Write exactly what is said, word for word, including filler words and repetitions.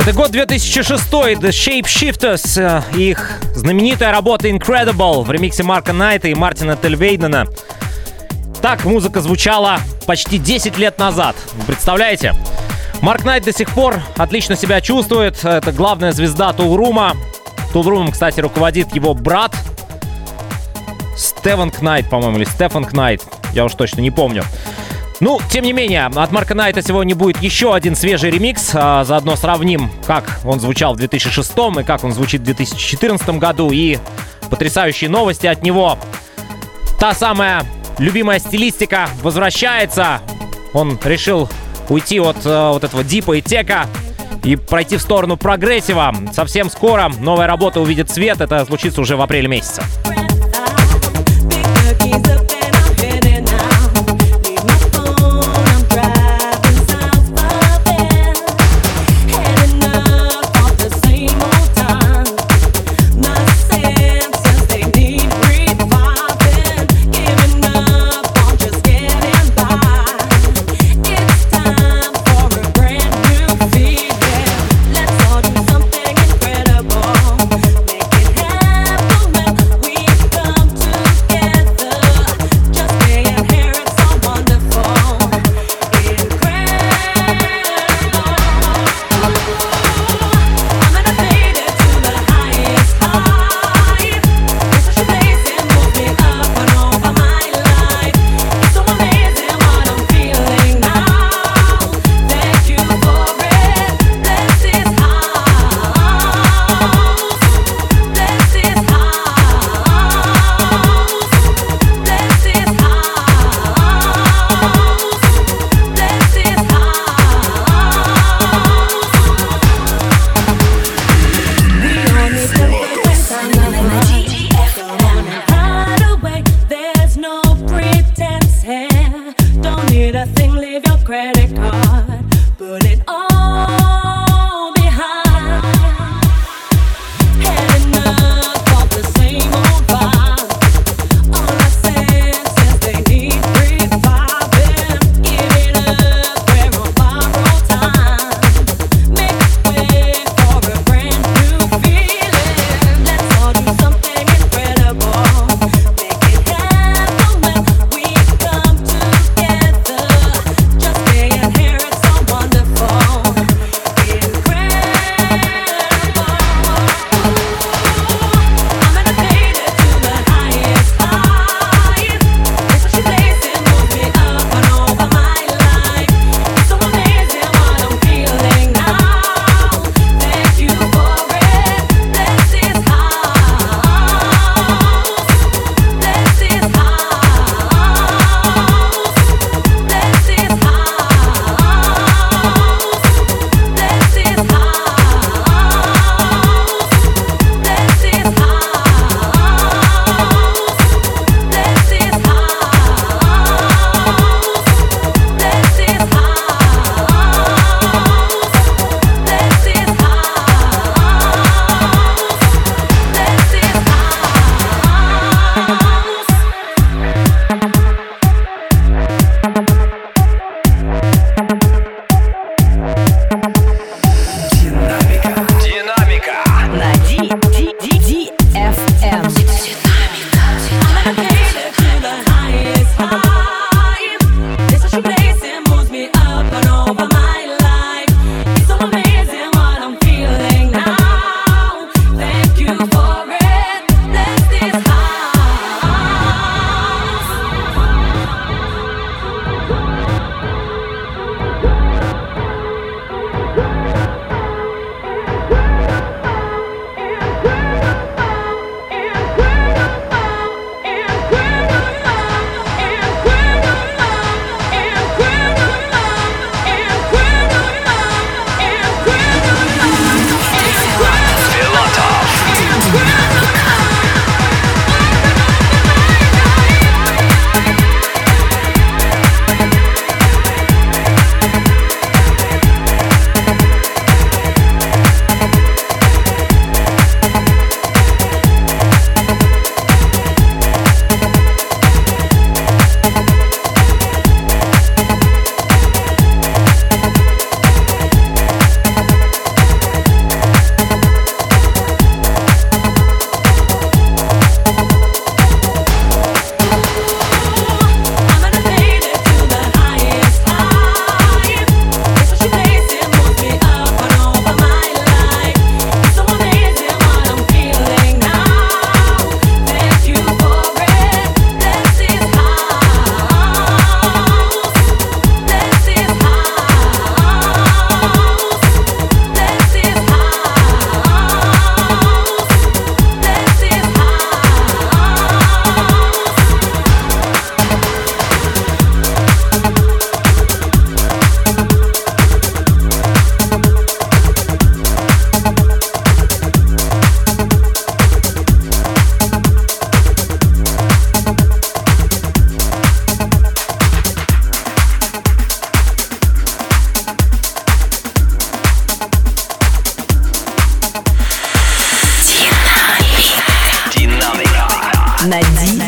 Это год две тысячи шестой, The Shapeshifters, их знаменитая работа Incredible в ремиксе Марка Найта и Мартина Тельвейдена. Так музыка звучала почти десять лет назад. Вы представляете? Марк Найт до сих пор отлично себя чувствует. Это главная звезда Toolroom. Toolroom, кстати, руководит его брат Стефан Кнайт, по-моему, или Стефан Кнайт. Я уж точно не помню. Ну, тем не менее, от Марка Найта сегодня будет еще один свежий ремикс. А, заодно сравним, как он звучал в две тысячи шестом и как он звучит в две тысячи четырнадцатом году. И потрясающие новости от него. Та самая любимая стилистика возвращается. Он решил уйти от а, вот этого дипа и тека и пройти в сторону прогрессива. Совсем скоро новая работа увидит свет. Это случится уже в апреле месяце. Here на ди